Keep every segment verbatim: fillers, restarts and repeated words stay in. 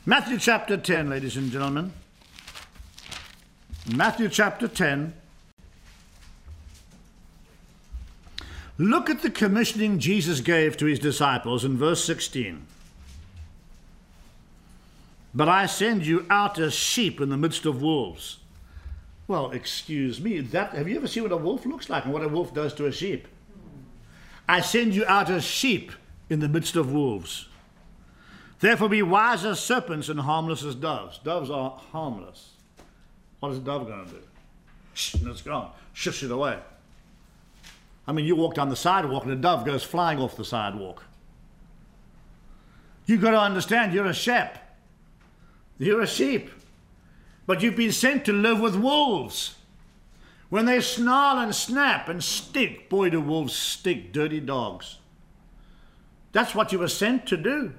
Matthew chapter ten, ladies and gentlemen. Matthew chapter ten. Look at the commissioning Jesus gave to his disciples in verse sixteen. But I send you out as sheep in the midst of wolves. Well, excuse me, that, have you ever seen what a wolf looks like and what a wolf does to a sheep? I send you out as sheep in the midst of wolves. Therefore be wise as serpents and harmless as doves. Doves are harmless. What is a dove going to do? Shh, and it's gone. Shush it away. I mean, you walk down the sidewalk and a dove goes flying off the sidewalk. You've got to understand, you're a sheep. You're a sheep. But you've been sent to live with wolves. When they snarl and snap and stink, boy, do wolves stink, dirty dogs. That's what you were sent to do.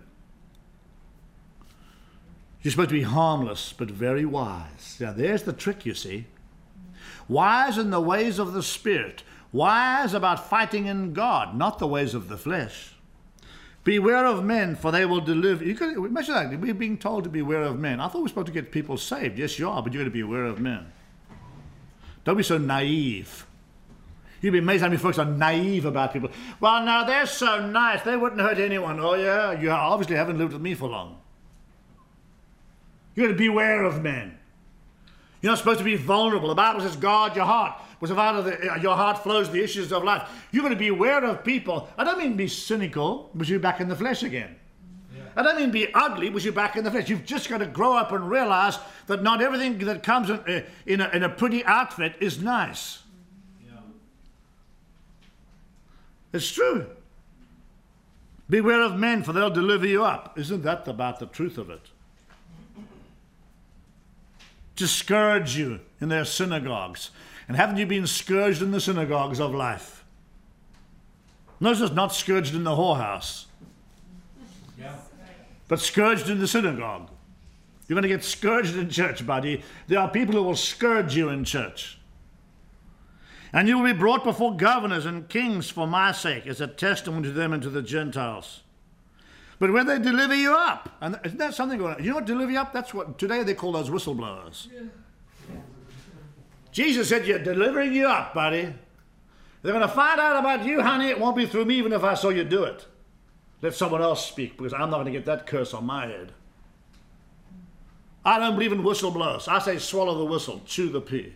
You're supposed to be harmless, but very wise. Now, there's the trick, you see. Wise in the ways of the Spirit. Wise about fighting in God, not the ways of the flesh. Beware of men, for they will deliver. You could imagine that. We're being told to beware of men. I thought we were supposed to get people saved. Yes, you are, but you're going to beware of men. Don't be so naive. You'd be amazed how many folks are naive about people. Well, no, they're so nice. They wouldn't hurt anyone. Oh, yeah? You obviously haven't lived with me for long. You're going to beware of men. You're not supposed to be vulnerable. The Bible says, guard your heart. Because out of the, your heart flows the issues of life. You're going to be aware of people. I don't mean be cynical, but you're back in the flesh again. Yeah. I don't mean be ugly, but you're back in the flesh. You've just got to grow up and realize that not everything that comes in, in, a, in a pretty outfit is nice. Yeah. It's true. Beware of men, for they'll deliver you up. Isn't that about the truth of it? To scourge you in their synagogues. And haven't you been scourged in the synagogues of life? Notice not scourged in the whorehouse, yeah. But scourged in the synagogue. You're going to get scourged in church, buddy. There are people who will scourge you in church. And you will be brought before governors and kings for my sake, as a testimony to them and to the Gentiles. But when they deliver you up, and isn't that something going on? You know what deliver you up? That's what today they call those whistleblowers. Yeah. Jesus said, you're delivering you up, buddy. They're going to find out about you, honey. It won't be through me, even if I saw you do it. Let someone else speak, because I'm not going to get that curse on my head. I don't believe in whistleblowers. I say swallow the whistle, chew the pea.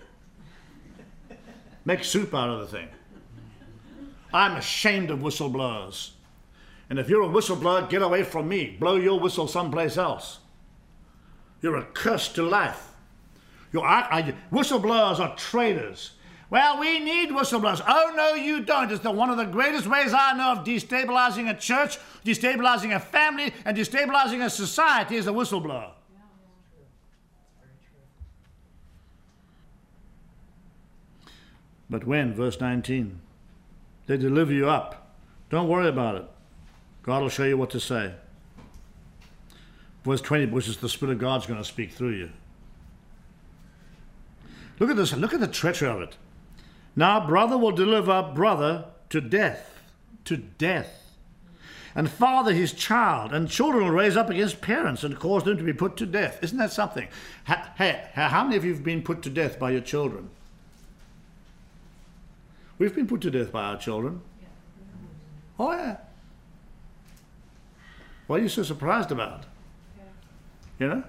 Make soup out of the thing. I'm ashamed of whistleblowers. And if you're a whistleblower, get away from me. Blow your whistle someplace else. You're a curse to life. Your, I, I, whistleblowers are traitors. Well, we need whistleblowers. Oh, no, you don't. It's the, one of the greatest ways I know of destabilizing a church, destabilizing a family, and destabilizing a society is a whistleblower. Yeah, but when, verse nineteen, they deliver you up, don't worry about it. God will show you what to say. Verse twenty, which is the Spirit of God's going to speak through you. Look at this. Look at the treachery of it. Now brother will deliver brother to death. To death. And father his child. And children will raise up against parents and cause them to be put to death. Isn't that something? Hey, how many of you have been put to death by your children? We've been put to death by our children. Oh, yeah. What are you so surprised about? You know?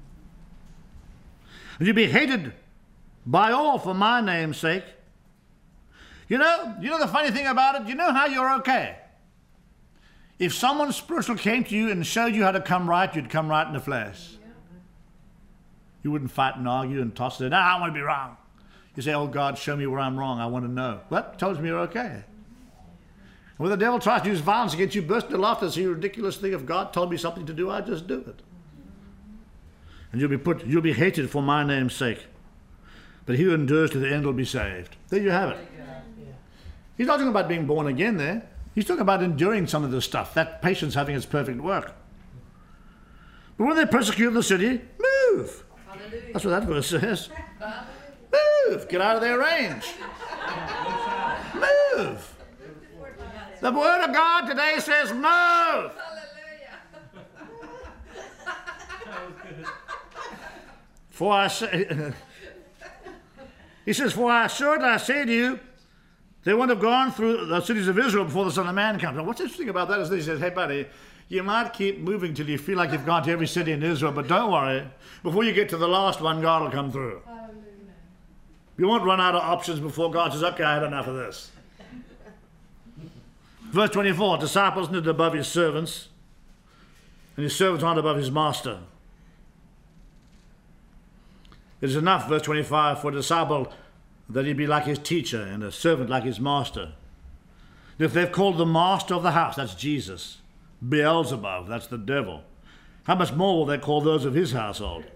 And you'll be hated by all for my name's sake. You know, you know the funny thing about it? You know how you're okay? If someone spiritual came to you and showed you how to come right, you'd come right in the flesh. You wouldn't fight and argue and toss it. No, I want to be wrong. You say, oh God, show me where I'm wrong. I want to know. What? Tells me you're okay. And when the devil tries to use violence against you, burst into laughter, it's a ridiculous thing. If God told me something to do, I just do it. And you'll be put, you'll be hated for my name's sake. But he who endures to the end will be saved. There you have it. He's not talking about being born again there. He's talking about enduring some of this stuff. That patience having its perfect work. But when they persecute the city, move. Hallelujah. That's what that verse says. Move. Get out of their range. Move. The word of God today says move. Hallelujah. For I say, he says, for I assuredly I say to you, they wouldn't have gone through the cities of Israel before the Son of Man comes. Now, what's interesting about that is that he says, hey, buddy, you might keep moving till you feel like you've gone to every city in Israel, but don't worry. Before you get to the last one, God will come through. You won't run out of options before God says, okay, I had enough of this. Verse twenty-four, disciples knit above his servants, and his servants aren't above his master. It is enough, verse twenty-five, for a disciple that he be like his teacher and a servant like his master. If they've called the master of the house, that's Jesus, Beelzebub, that's the devil, how much more will they call those of his household?